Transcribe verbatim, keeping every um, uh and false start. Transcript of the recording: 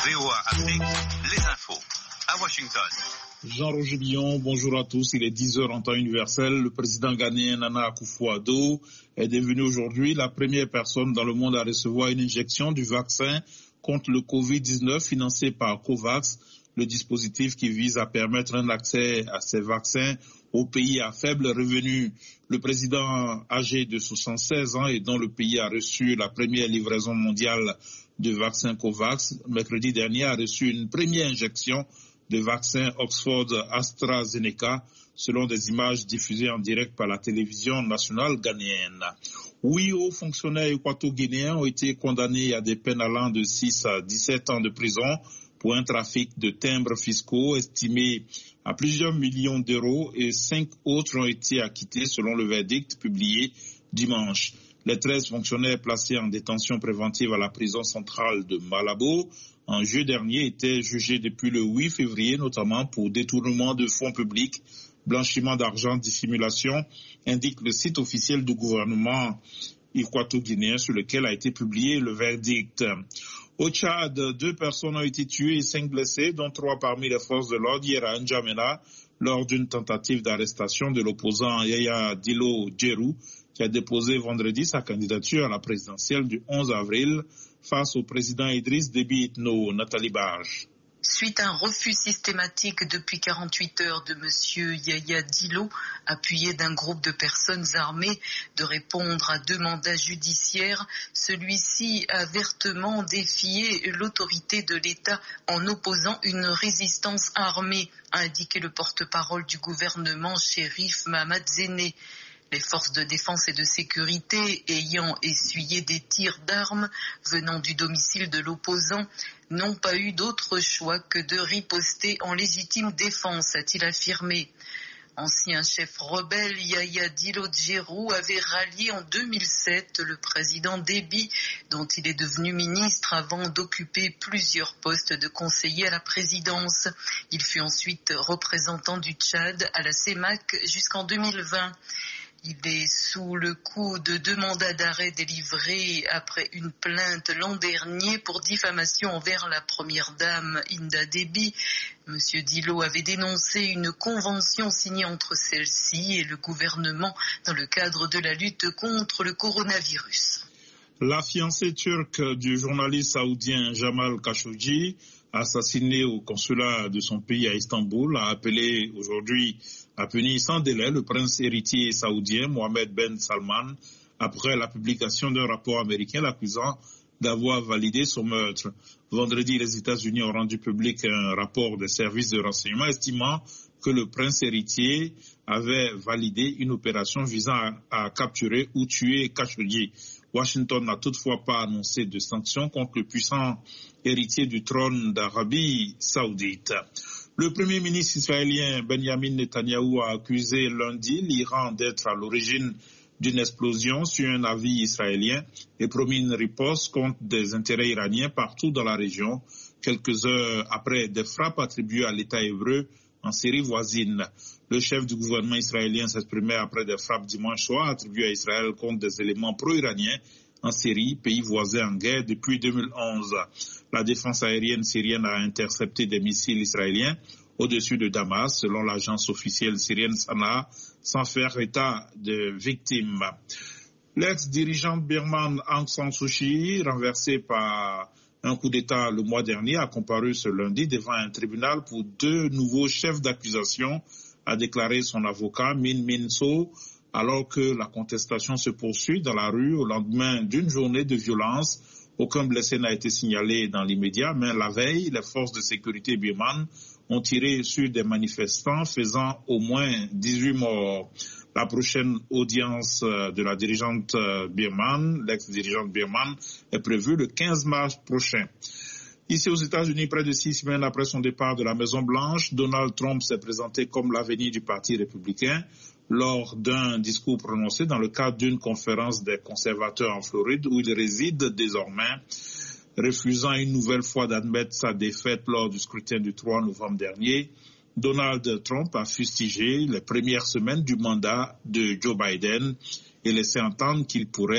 V O A Afrique, les infos. À Washington. Jean-Roger Billon, bonjour à tous. Il est dix heures en temps universel. Le président ghanéen Nana Akufo-Addo est devenu aujourd'hui la première personne dans le monde à recevoir une injection du vaccin contre le covid dix-neuf financé par COVAX, le dispositif qui vise à permettre un accès à ces vaccins aux pays à faible revenu. Le président âgé de soixante-seize ans et dont le pays a reçu la première livraison mondiale de vaccins COVAX, mercredi dernier a reçu une première injection de vaccin Oxford AstraZeneca, selon des images diffusées en direct par la télévision nationale ghanéenne. Huit hauts fonctionnaires équato-guinéens ont été condamnés à des peines allant de six à dix-sept ans de prison pour un trafic de timbres fiscaux estimé à plusieurs millions d'euros et cinq autres ont été acquittés selon le verdict publié dimanche. Les treize fonctionnaires placés en détention préventive à la prison centrale de Malabo en juillet dernier étaient jugés depuis le huit février, notamment pour détournement de fonds publics, blanchiment d'argent, dissimulation, indique le site officiel du gouvernement équato-guinéen sur lequel a été publié le verdict. Au Tchad, deux personnes ont été tuées et cinq blessées, dont trois parmi les forces de l'ordre hier à N'Djamena, lors d'une tentative d'arrestation de l'opposant Yaya Dilo Djerou, qui a déposé vendredi sa candidature à la présidentielle du onze avril face au président Idriss Déby Itno. Nathalie Barge. Suite à un refus systématique depuis quarante-huit heures de M. Yaya Dilo, appuyé d'un groupe de personnes armées, de répondre à deux mandats judiciaires, celui-ci a vertement défié l'autorité de l'État en opposant une résistance armée, a indiqué le porte-parole du gouvernement, Chérif Mahamat Zéné. Les forces de défense et de sécurité, ayant essuyé des tirs d'armes venant du domicile de l'opposant, n'ont pas eu d'autre choix que de riposter en légitime défense, a-t-il affirmé. Ancien chef rebelle, Yaya Dilo Djerou avait rallié en deux mille sept le président Déby, dont il est devenu ministre avant d'occuper plusieurs postes de conseiller à la présidence. Il fut ensuite représentant du Tchad à la CEMAC jusqu'en deux mille vingt. Il est sous le coup de deux mandats d'arrêt délivrés après une plainte l'an dernier pour diffamation envers la première dame Inda Déby. Monsieur Dilo avait dénoncé une convention signée entre celle-ci et le gouvernement dans le cadre de la lutte contre le coronavirus. La fiancée turque du journaliste saoudien Jamal Khashoggi, assassiné au consulat de son pays à Istanbul, a appelé aujourd'hui à punir sans délai le prince héritier saoudien Mohammed Ben Salman après la publication d'un rapport américain l'accusant d'avoir validé son meurtre. Vendredi, les États-Unis ont rendu public un rapport des services de renseignement estimant que le prince héritier avait validé une opération visant à, à capturer ou tuer Khashoggi. Washington n'a toutefois pas annoncé de sanctions contre le puissant héritier du trône d'Arabie saoudite. Le premier ministre israélien Benjamin Netanyahou a accusé lundi l'Iran d'être à l'origine d'une explosion sur un navire israélien et promis une riposte contre des intérêts iraniens partout dans la région, quelques heures après des frappes attribuées à l'État hébreu en Syrie voisine. Le chef du gouvernement israélien s'exprimait après des frappes dimanche soir attribuées à Israël contre des éléments pro-iraniens en Syrie, pays voisin en guerre depuis deux mille onze. La défense aérienne syrienne a intercepté des missiles israéliens au-dessus de Damas, selon l'agence officielle syrienne Sana, sans faire état de victimes. L'ex-dirigeante birmane Aung San Suu Kyi, renversée par un coup d'État le mois dernier, a comparu ce lundi devant un tribunal pour deux nouveaux chefs d'accusation, a déclaré son avocat Min Min So, alors que la contestation se poursuit dans la rue au lendemain d'une journée de violence. Aucun blessé n'a été signalé dans l'immédiat, mais la veille, les forces de sécurité birmanes ont tiré sur des manifestants, faisant au moins dix-huit morts. La prochaine audience de la dirigeante birmane, l'ex-dirigeante birmane, est prévue le quinze mars prochain. Ici aux États-Unis, près de six semaines après son départ de la Maison-Blanche, Donald Trump s'est présenté comme l'avenir du Parti républicain lors d'un discours prononcé dans le cadre d'une conférence des conservateurs en Floride où il réside désormais, refusant une nouvelle fois d'admettre sa défaite lors du scrutin du trois novembre dernier. Donald Trump a fustigé les premières semaines du mandat de Joe Biden et laissé entendre qu'il pourrait